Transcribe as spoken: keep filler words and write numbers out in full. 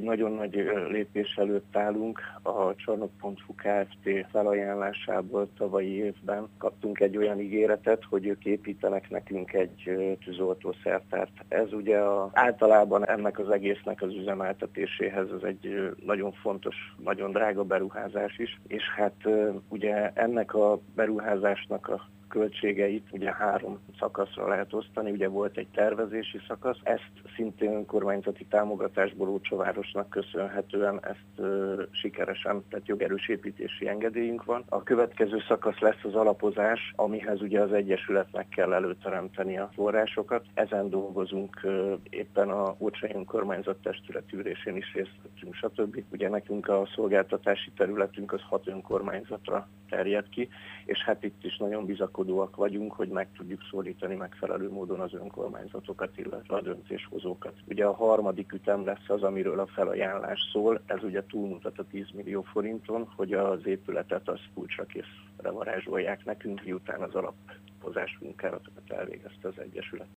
nagyon nagy lépés előtt állunk. A Csarnok pont hu Kft. Felajánlásából tavalyi évben kaptunk egy olyan ígéretet, hogy ők építenek nekünk egy tűzoltószertárt. Ez ugye a, általában ennek az egésznek az üzemeltetéséhez ez egy nagyon fontos, nagyon drága beruházás is, és hát ugye ennek a beruházásnak a költségeit ugye három szakaszra lehet osztani, ugye volt egy tervezési szakasz, ezt szintén önkormányzati támogatásból Ócsavárosnak köszönhetően ezt ö, sikeresen, tehát jogerős építési engedélyünk van. A következő szakasz lesz az alapozás, amihez ugye az Egyesületnek kell előteremteni a forrásokat. Ezen dolgozunk, ö, éppen a Ócsai Önkormányzat testület ülésén is részt vettünk, stb. Ugye nekünk a szolgáltatási területünk az hat önkormányzatra terjed ki, és hát itt is nagyon bizakodóak vagyunk, hogy meg tudjuk szólítani megfelelő módon az önkormányzatokat, illetve a döntéshozókat. Ugye a harmadik ütem lesz az, amiről a felajánlás szól, ez ugye túlmutat a tíz millió forinton, hogy az épületet az kulcsra készre varázsolják nekünk, miután az alapozás munkálatokat elvégezte az Egyesület.